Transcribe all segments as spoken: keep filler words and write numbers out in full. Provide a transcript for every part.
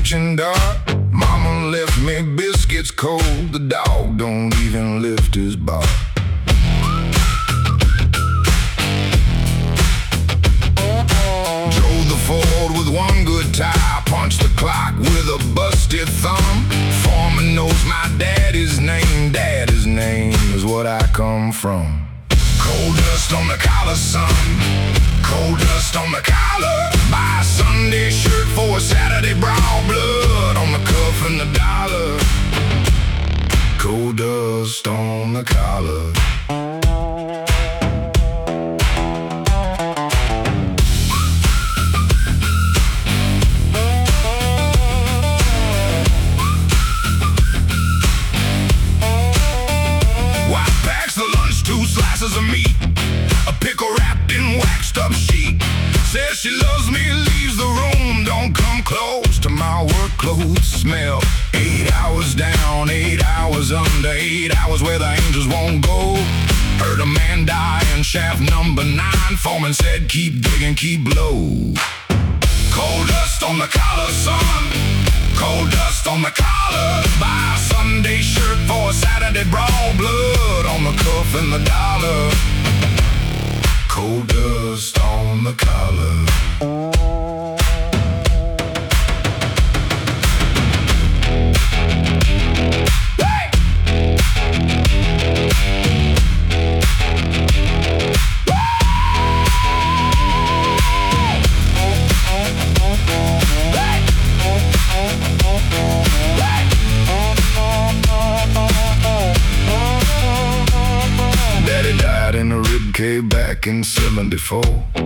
catching dark. Mama left me biscuits cold. The dog don't even lift his bark. Drove the Ford with one good tire, punched the clock with a busted thumb. Foreman knows my daddy's name. Daddy's name is what I come from. Coal dust on the collar, son. Coal dust on the collar. Buy a Sunday shirt for a Saturday brawl. Blood on the cuff and the dollar. Coal dust on the collar. Two slices of meat, a pickle wrapped in waxed up sheet. Says she loves me, leaves the room. Don't come close to my work clothes smell. Eight hours down, eight hours under, eight hours where the angels won't go. Heard a man die in shaft number nine. Foreman said keep digging, keep low. Coal dust on the collar, son. Coal dust on the collar. Buy a Sunday shirt for a Saturday brawl. Blood on the cuff and the dollar. Coal dust on the collar. In a rib cave back in seventy-four.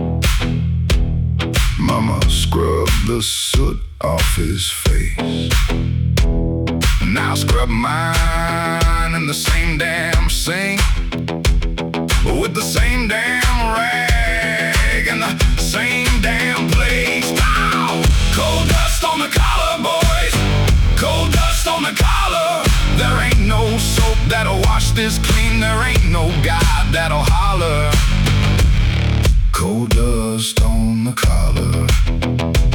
Mama scrubbed the soot off his face. Now scrub mine in the same damn sink, with the same damn rag and the same damn place. Now, coal dust on the collar, boys. Coal dust on the collar. There ain't no soap that'll wash this clean. There ain't no God that'll holler. Coal dust on the collar.